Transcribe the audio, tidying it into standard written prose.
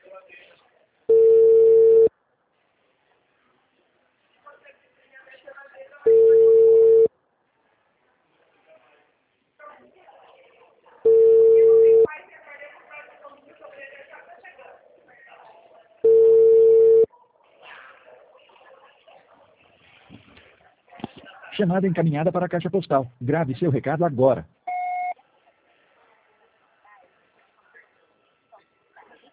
Chamada encaminhada para a caixa postal. Grave seu recado agora.